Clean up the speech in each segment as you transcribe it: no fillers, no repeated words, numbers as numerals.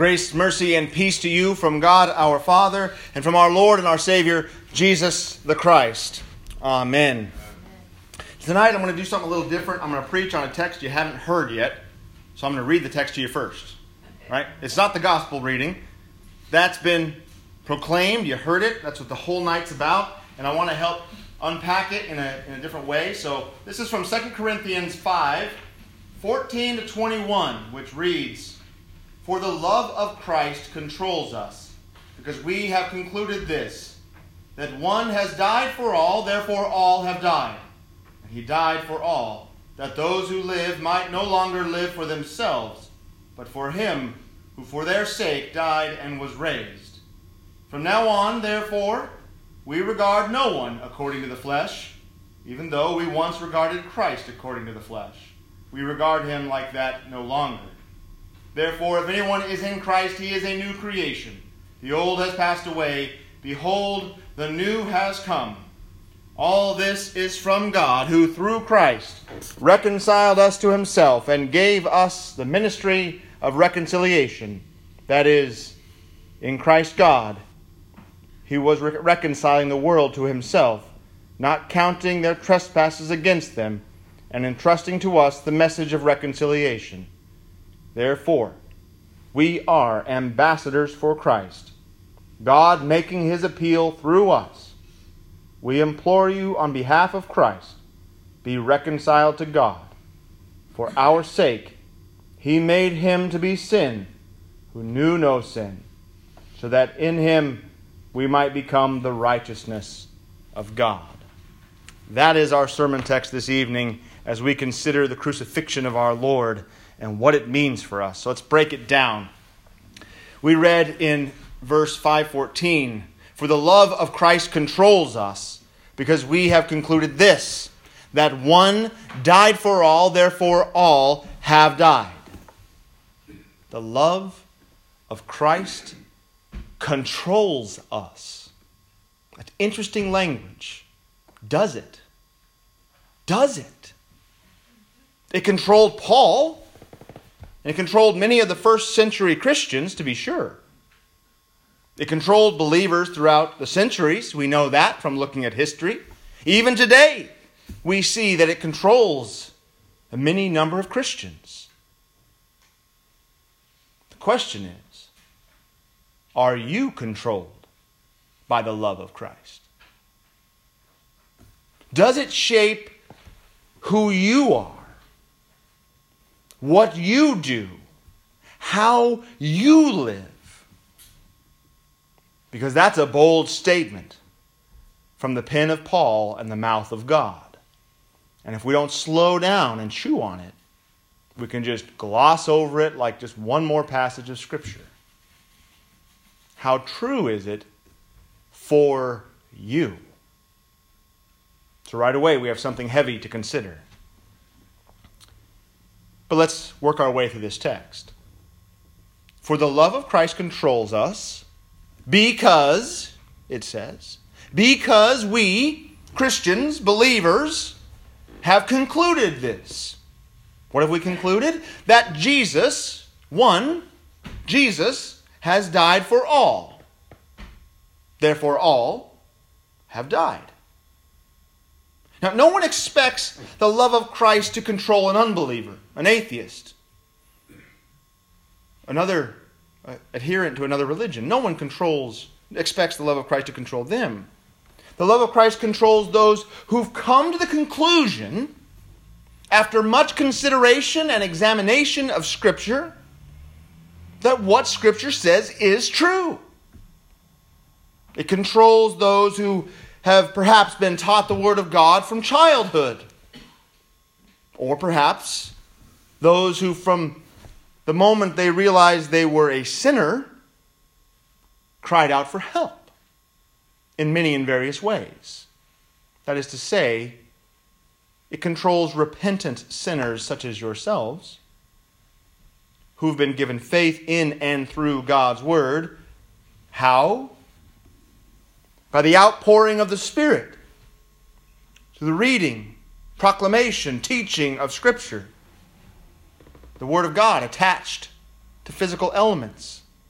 Grace, mercy, and peace to you from God our Father and from our Lord and our Savior, Jesus the Christ. Amen. Tonight I'm going to do something a little different. I'm going to preach on a text you haven't heard yet. So I'm going to read the text to you first. Right? It's not the gospel reading. That's been proclaimed. You heard it. That's what the whole night's about. And I want to help unpack it in a different way. So this is from 2 Corinthians 5, 14 to 21, which reads, "For the love of Christ controls us, because we have concluded this, that one has died for all, therefore all have died. And he died for all, that those who live might no longer live for themselves, but for him who for their sake died and was raised. From now on, therefore, we regard no one according to the flesh, even though we once regarded Christ according to the flesh. We regard him like that no longer. Therefore, if anyone is in Christ, he is a new creation. The old has passed away. Behold, the new has come. All this is from God, who through Christ reconciled us to himself and gave us the ministry of reconciliation. That is, in Christ God, he was reconciling the world to himself, not counting their trespasses against them, and entrusting to us the message of reconciliation. Therefore, we are ambassadors for Christ, God making his appeal through us. We implore you on behalf of Christ, be reconciled to God. For our sake, he made him to be sin, who knew no sin, so that in him we might become the righteousness of God." That is our sermon text this evening as we consider the crucifixion of our Lord and what it means for us. So let's break it down. We read in verse 5:14, "For the love of Christ controls us, because we have concluded this, that one died for all, therefore all have died." The love of Christ controls us. That's interesting language. Does it? Does it? It controlled Paul. And it controlled many of the first century Christians, to be sure. It controlled believers throughout the centuries. We know that from looking at history. Even today, we see that it controls a many number of Christians. The question is, are you controlled by the love of Christ? Does it shape who you are? What you do, how you live? Because that's a bold statement from the pen of Paul and the mouth of God. And if we don't slow down and chew on it, we can just gloss over it like just one more passage of Scripture. How true is it for you? So right away we have something heavy to consider. But let's work our way through this text. "For the love of Christ controls us because," it says, "because we, Christians, believers, have concluded this." What have we concluded? That Jesus has died for all. Therefore all have died. Now, no one expects the love of Christ to control an unbeliever, an atheist, another adherent to another religion. No one expects the love of Christ to control them. The love of Christ controls those who've come to the conclusion, after much consideration and examination of Scripture, that what Scripture says is true. It controls those who have perhaps been taught the Word of God from childhood. Or perhaps those who from the moment they realized they were a sinner cried out for help in many and various ways. That is to say, it controls repentant sinners such as yourselves who've been given faith in and through God's Word. How? By the outpouring of the Spirit, through the reading, proclamation, teaching of Scripture. The Word of God attached to physical elements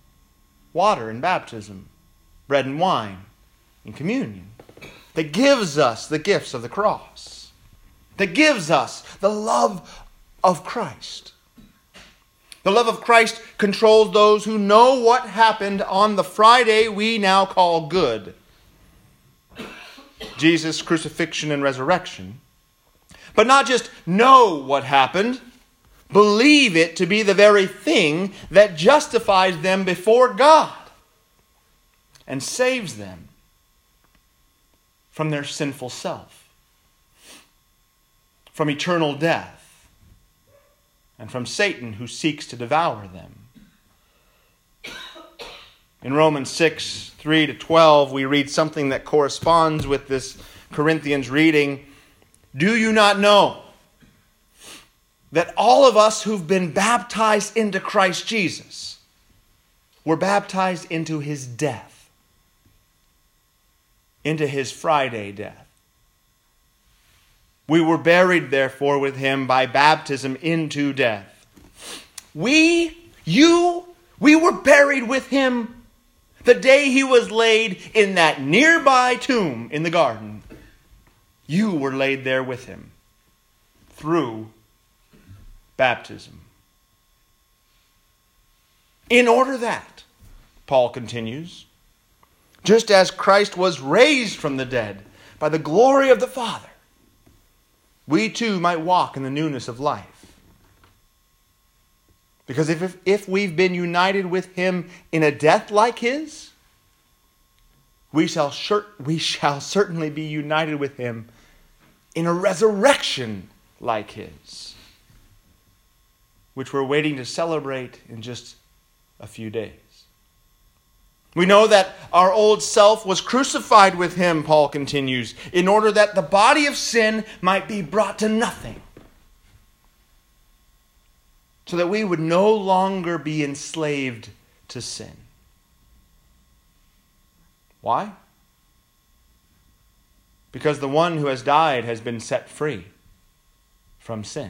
water in baptism, bread and wine in communion, that gives us the gifts of the cross, that gives us the love of Christ. The love of Christ controls those who know what happened on the Friday we now call good, Jesus' crucifixion and resurrection. But not just know what happened, believe it to be the very thing that justifies them before God and saves them from their sinful self, from eternal death, and from Satan who seeks to devour them. In Romans 6, 3-12, we read something that corresponds with this Corinthians reading. Do you not know that all of us who've been baptized into Christ Jesus were baptized into his death, into his Friday death? We were buried, therefore, with him by baptism into death. We were buried with him the day he was laid in that nearby tomb in the garden. You were laid there with him through baptism. In order that, Paul continues, just as Christ was raised from the dead by the glory of the Father, we too might walk in the newness of life. Because if we've been united with him in a death like his, we shall certainly be united with him in a resurrection like his, which we're waiting to celebrate in just a few days. We know that our old self was crucified with him, Paul continues, in order that the body of sin might be brought to nothing, so that we would no longer be enslaved to sin. Why? Because the one who has died has been set free from sin.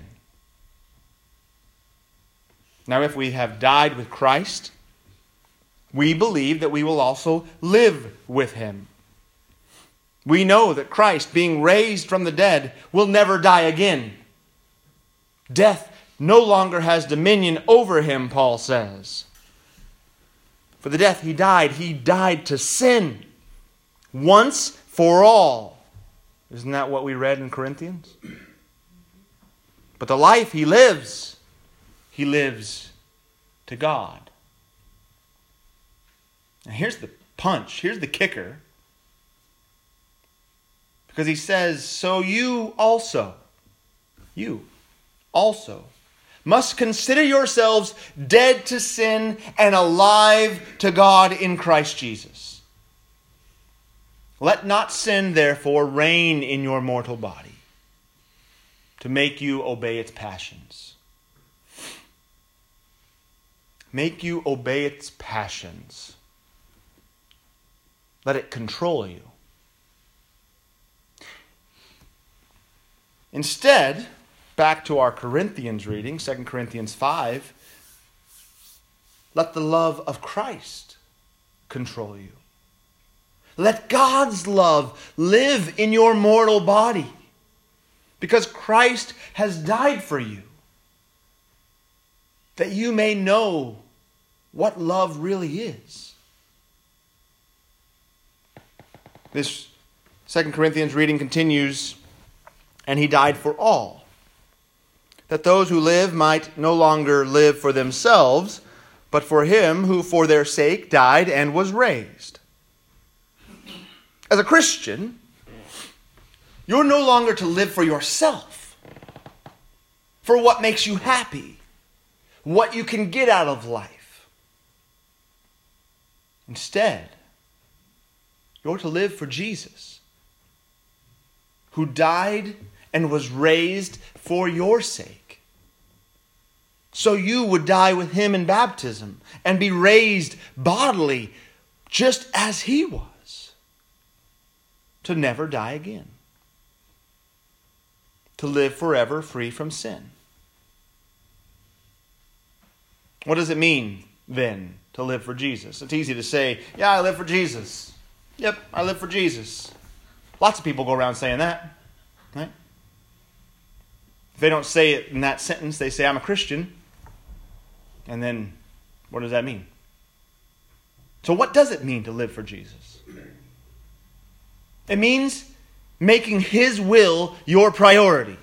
Now, if we have died with Christ, we believe that we will also live with him. We know that Christ, being raised from the dead, will never die again. Death no longer has dominion over him, Paul says. For the death he died to sin once for all. Isn't that what we read in Corinthians? But the life he lives to God. Now here's the punch, here's the kicker. Because he says, so you also must consider yourselves dead to sin and alive to God in Christ Jesus. Let not sin, therefore, reign in your mortal body to make you obey its passions. Make you obey its passions. Let it control you. Instead, back to our Corinthians reading, 2 Corinthians 5, let the love of Christ control you. Let God's love live in your mortal body, because Christ has died for you, that you may know what love really is. This 2 Corinthians reading continues, and he died for all, that those who live might no longer live for themselves, but for him who for their sake died and was raised. As a Christian, you're no longer to live for yourself, for what makes you happy, what you can get out of life. Instead, you're to live for Jesus, who died and was raised for your sake. So you would die with him in baptism and be raised bodily just as he was, to never die again, to live forever free from sin. What does it mean then to live for Jesus. It's easy to say, yeah, I live for Jesus. Yep, I live for Jesus. Lots of people go around saying that, right? If they don't say it in that sentence, they say, I'm a Christian. And then, what does that mean? So what does it mean to live for Jesus? It means making His will your priority.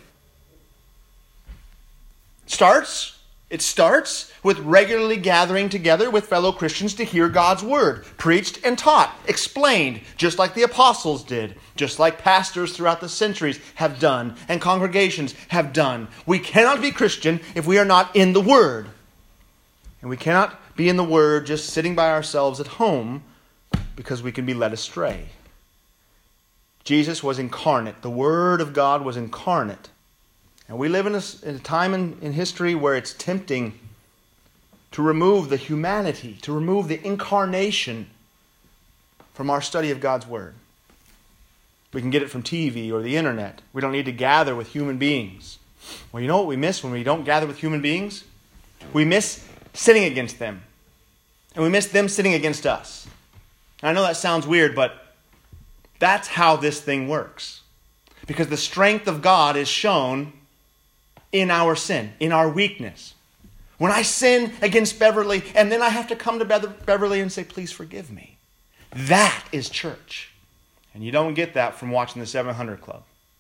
It starts with regularly gathering together with fellow Christians to hear God's Word, preached and taught, explained, just like the apostles did, just like pastors throughout the centuries have done, and congregations have done. We cannot be Christian if we are not in the Word. And we cannot be in the Word just sitting by ourselves at home because we can be led astray. Jesus was incarnate. The Word of God was incarnate. And we live in a time in history where it's tempting to remove the humanity, to remove the incarnation from our study of God's Word. We can get it from TV or the internet. We don't need to gather with human beings. Well, you know what we miss when we don't gather with human beings? We miss sitting against them. And we miss them sitting against us. And I know that sounds weird, but that's how this thing works. Because the strength of God is shown in our sin, in our weakness. When I sin against Beverly, and then I have to come to Beverly and say, please forgive me. That is church. And you don't get that from watching the 700 Club.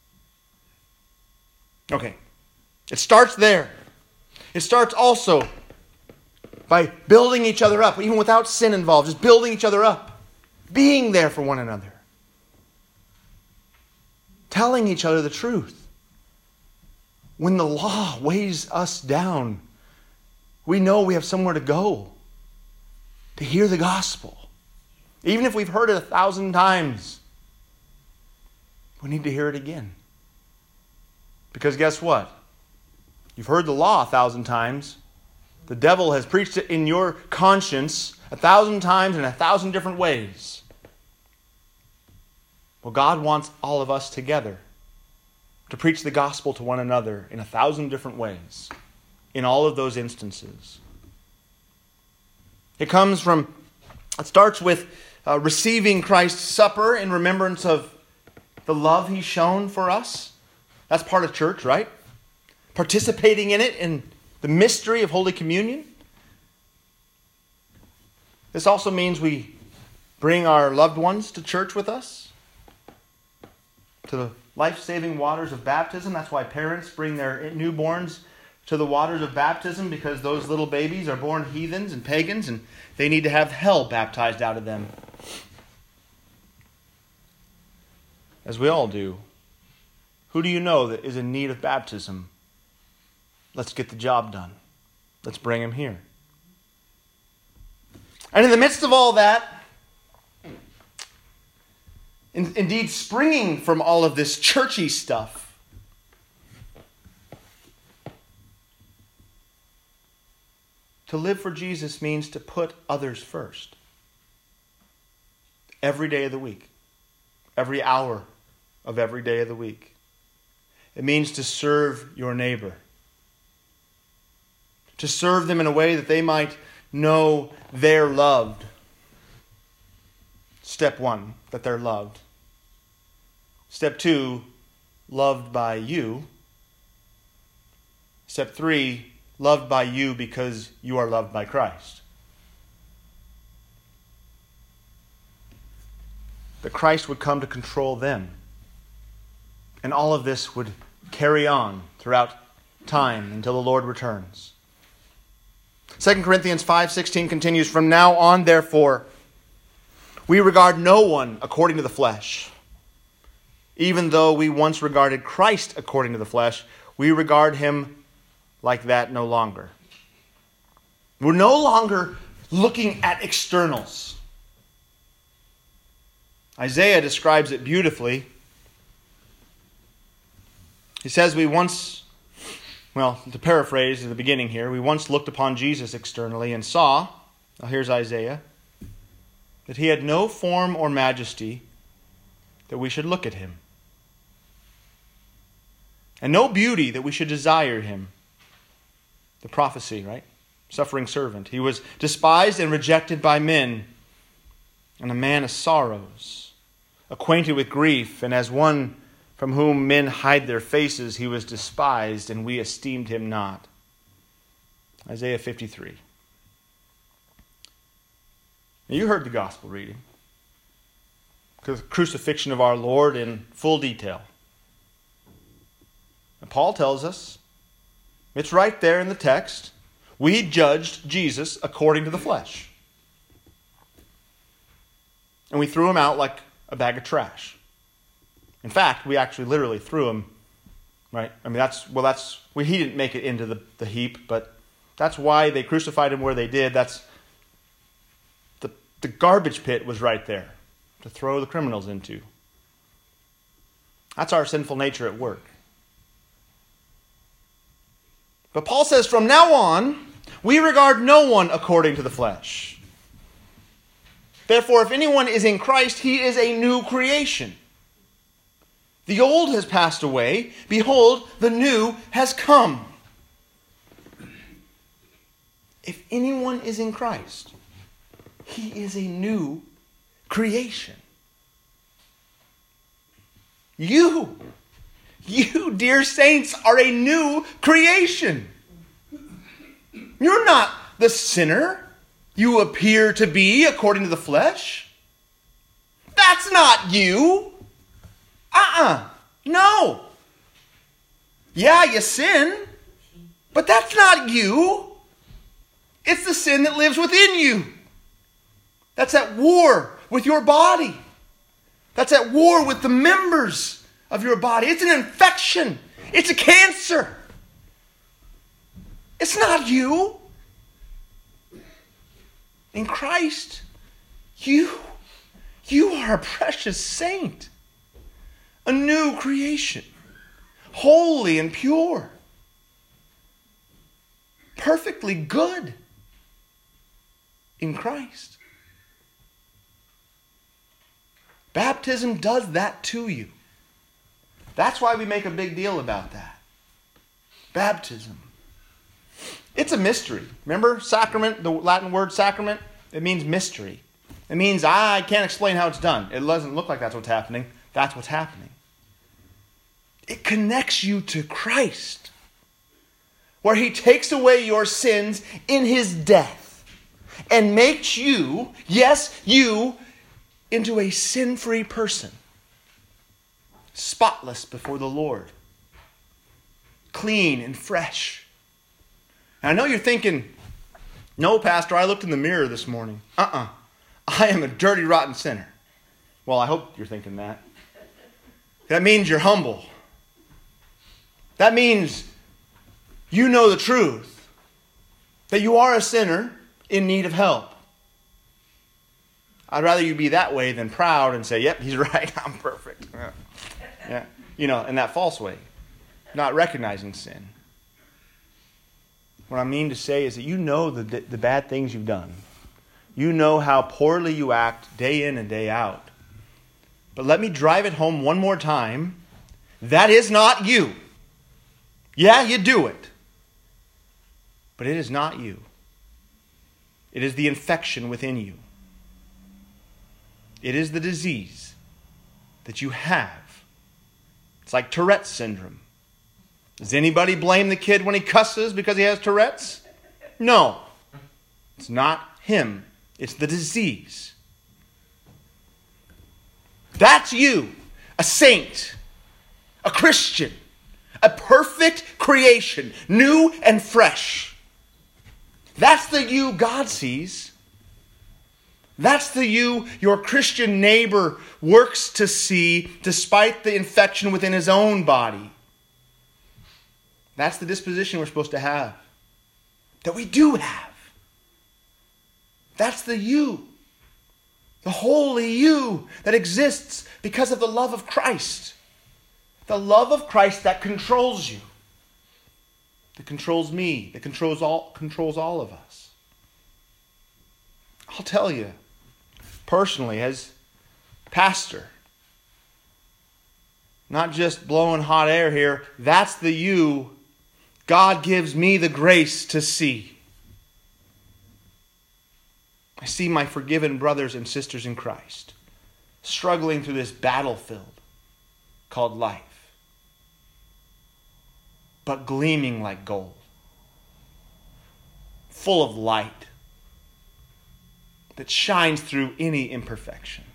Okay. It starts there. It starts also by building each other up, even without sin involved, just building each other up. Being there for one another. Telling each other the truth. When the law weighs us down, we know we have somewhere to go to hear the gospel. Even if we've heard it 1,000 times, we need to hear it again. Because guess what? You've heard the law 1,000 times. The devil has preached it in your conscience 1,000 times in 1,000 different ways. Well, God wants all of us together to preach the gospel to one another in 1,000 different ways, in all of those instances. It starts with receiving Christ's supper in remembrance of the love He's shown for us. That's part of church, right? Participating in it, in the mystery of Holy Communion. This also means we bring our loved ones to church with us, to the life-saving waters of baptism. That's why parents bring their newborns to the waters of baptism, because those little babies are born heathens and pagans, and they need to have hell baptized out of them. As we all do. Who do you know that is in need of baptism? Let's get the job done. Let's bring him here. And in the midst of all that, indeed springing from all of this churchy stuff, to live for Jesus means to put others first. Every day of the week. Every hour of every day of the week. It means to serve your neighbor. To serve them in a way that they might know they're loved. Step 1, that they're loved. Step 2, loved by you. Step 3, loved by you because you are loved by Christ. That Christ would come to control them. And all of this would carry on throughout time until the Lord returns. 2 Corinthians 5:16 continues, "From now on, therefore, we regard no one according to the flesh. Even though we once regarded Christ according to the flesh, we regard him like that no longer." We're no longer looking at externals. Isaiah describes it beautifully. He says we once, to paraphrase at the beginning here, we once looked upon Jesus externally and saw, now here's Isaiah, that he had no form or majesty that we should look at him, and no beauty that we should desire him. The prophecy, right? suffering servant. He was despised and rejected by men, and a man of sorrows, acquainted with grief, and as one from whom men hide their faces, he was despised, and we esteemed him not. Isaiah 53. Now, you heard the gospel reading. The crucifixion of our Lord in full detail. And Paul tells us, it's right there in the text, we judged Jesus according to the flesh. And we threw him out like a bag of trash. In fact, we actually literally threw him, right? I mean, he didn't make it into the heap, but that's why they crucified him where they did. That's the garbage pit was right there to throw the criminals into. That's our sinful nature at work. But Paul says, from now on, we regard no one according to the flesh. Therefore, if anyone is in Christ, he is a new creation. The old has passed away. Behold, the new has come. If anyone is in Christ, he is a new creation. You, dear saints, are a new creation. You're not the sinner you appear to be according to the flesh. That's not you. No. Yeah, you sin, but that's not you. It's the sin that lives within you. That's at war with your body. That's at war with the members of your body. It's an infection. It's a cancer. It's not you. In Christ, you are a precious saint. A new creation. Holy and pure. Perfectly good. In Christ. Baptism does that to you. That's why we make a big deal about that. Baptism. It's a mystery. Remember, sacrament, the Latin word sacrament? It means mystery. It means I can't explain how it's done. It doesn't look like that's what's happening. That's what's happening. It connects you to Christ, where he takes away your sins in his death and makes you, yes, you, into a sin-free person, spotless before the Lord, clean and fresh. And I know you're thinking, no, Pastor, I looked in the mirror this morning. I am a dirty, rotten sinner. Well, I hope you're thinking that. That means you're humble. That means you know the truth. That you are a sinner in need of help. I'd rather you be that way than proud and say, yep, he's right, I'm perfect. Yeah. In that false way. Not recognizing sin. What I mean to say is that you know the bad things you've done. You know how poorly you act day in and day out. But let me drive it home one more time. That is not you. Yeah, you do it. But it is not you. It is the infection within you. It is the disease that you have. It's like Tourette's syndrome. Does anybody blame the kid when he cusses because he has Tourette's? No. It's not him. It's the disease. That's you, a saint, a Christian, a perfect creation, new and fresh. That's the you God sees. That's the you your Christian neighbor works to see despite the infection within his own body. That's the disposition we're supposed to have. That we do have. That's the you. The holy you that exists because of the love of Christ. The love of Christ that controls you. That controls me. That controls all of us. I'll tell you, personally, as pastor, not just blowing hot air here, that's the you God gives me the grace to see. I see my forgiven brothers and sisters in Christ struggling through this battlefield called life, but gleaming like gold, full of light that shines through any imperfection.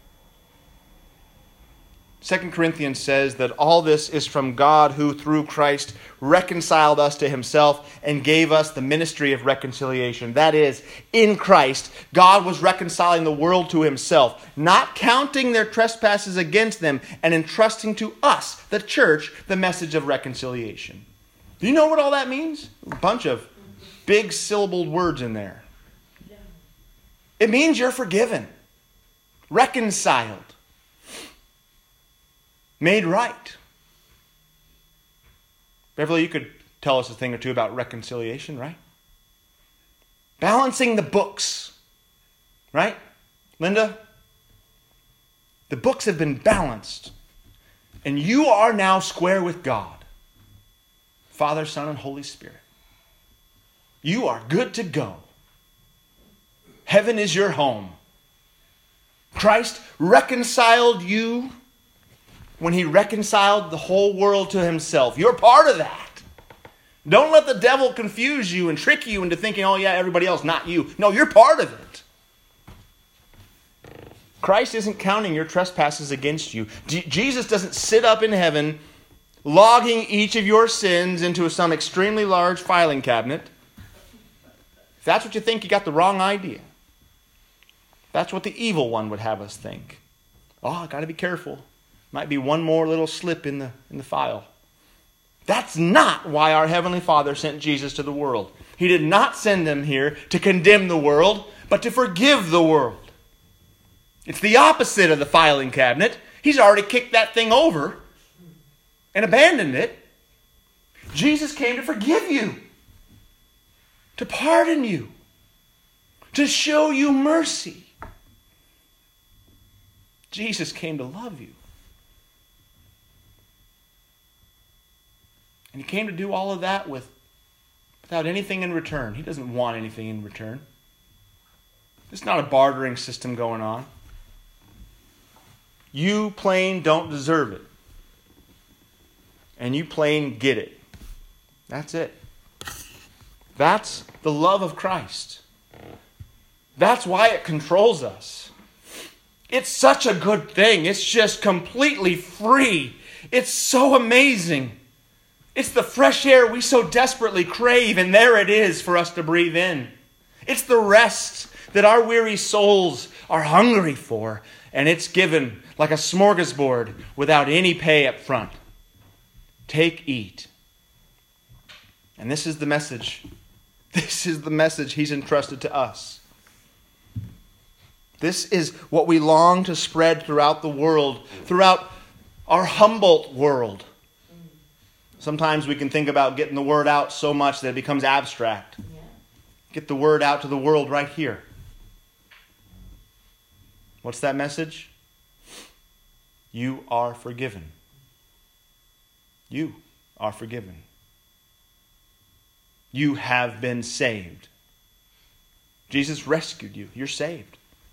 2 Corinthians says that all this is from God, who through Christ reconciled us to himself and gave us the ministry of reconciliation. That is, in Christ, God was reconciling the world to himself, not counting their trespasses against them, and entrusting to us, the church, the message of reconciliation. Do you know what all that means? A bunch of big syllabled words in there. It means you're forgiven, reconciled, made right. Beverly, you could tell us a thing or two about reconciliation, right? Balancing the books, right? Linda? The books have been balanced, and you are now square with God, Father, Son, and Holy Spirit. You are good to go. Heaven is your home. Christ reconciled you when he reconciled the whole world to himself. You're part of that. Don't let the devil confuse you and trick you into thinking, oh yeah, everybody else, not you. No, you're part of it. Christ isn't counting your trespasses against you. Jesus doesn't sit up in heaven logging each of your sins into some extremely large filing cabinet. If that's what you think, you got the wrong idea. That's what the evil one would have us think. Oh, I got to be careful. Might be one more little slip in the file. That's not why our Heavenly Father sent Jesus to the world. He did not send him here to condemn the world, but to forgive the world. It's the opposite of the filing cabinet. He's already kicked that thing over and abandoned it. Jesus came to forgive you, to pardon you, to show you mercy. Jesus came to love you. And he came to do all of that without anything in return. He doesn't want anything in return. There's not a bartering system going on. You plain don't deserve it. And you plain get it. That's it. That's the love of Christ. That's why it controls us. It's such a good thing. It's just completely free. It's so amazing. It's the fresh air we so desperately crave, and there it is for us to breathe in. It's the rest that our weary souls are hungry for, and it's given like a smorgasbord without any pay up front. Take, eat. And this is the message. This is the message he's entrusted to us. This is what we long to spread throughout the world, throughout our Humboldt world. Sometimes we can think about getting the word out so much that it becomes abstract. Yeah. Get the word out to the world right here. What's that message? You are forgiven. You are forgiven. You have been saved. Jesus rescued you. You're saved.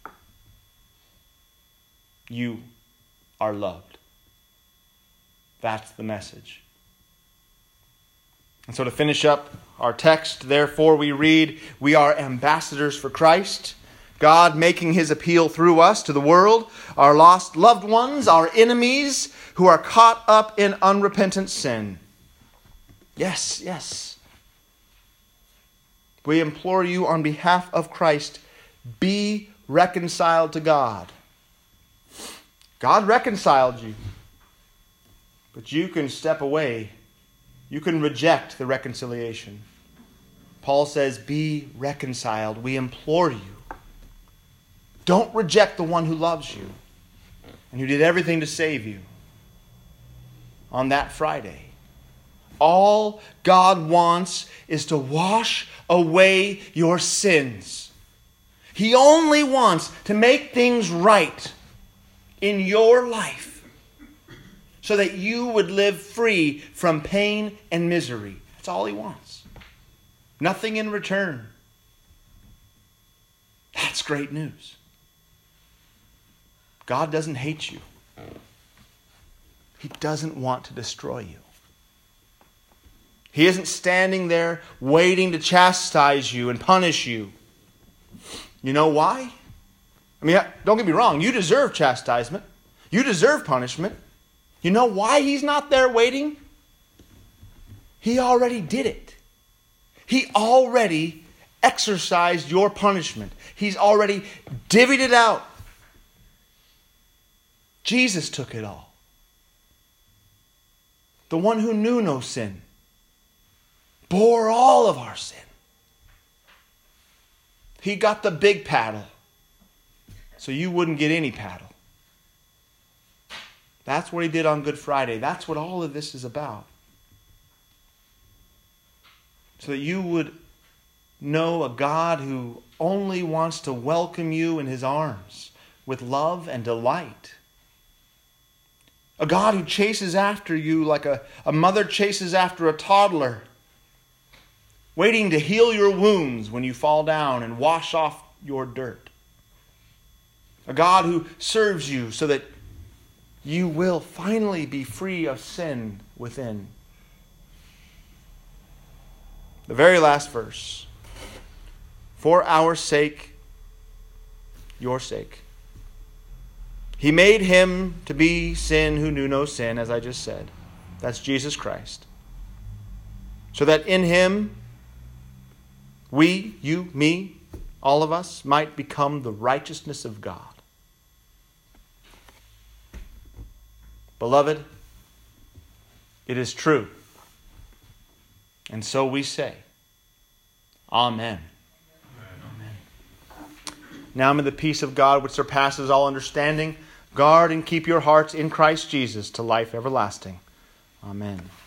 You are loved. That's the message. And so to finish up our text, therefore we read, we are ambassadors for Christ, God making his appeal through us to the world, our lost loved ones, our enemies who are caught up in unrepentant sin. Yes, yes. We implore you on behalf of Christ, be reconciled to God. God reconciled you, but you can step away. You can reject the reconciliation. Paul says, be reconciled. We implore you. Don't reject the one who loves you and who did everything to save you on that Friday. All God wants is to wash away your sins. He only wants to make things right in your life, so that you would live free from pain and misery. That's all he wants. Nothing in return. That's great news. God doesn't hate you. He doesn't want to destroy you. He isn't standing there waiting to chastise you and punish you. You know why? I mean, don't get me wrong. You deserve chastisement. You deserve punishment. You know why He's not there waiting? He already did it. He already exercised your punishment. He's already divvied it out. Jesus took it all. The one who knew no sin bore all of our sin. He got the big paddle so you wouldn't get any paddle. That's what He did on Good Friday. That's what all of this is about. So that you would know a God who only wants to welcome you in His arms with love and delight. A God who chases after you like a mother chases after a toddler, waiting to heal your wounds when you fall down and wash off your dirt. A God who serves you so that you will finally be free of sin within. The very last verse. For our sake, your sake. He made Him to be sin who knew no sin, as I just said. That's Jesus Christ. So that in Him, we, you, me, all of us, might become the righteousness of God. Beloved, it is true. And so we say, Amen. Amen. Now may the peace of God, which surpasses all understanding, guard and keep your hearts in Christ Jesus to life everlasting. Amen.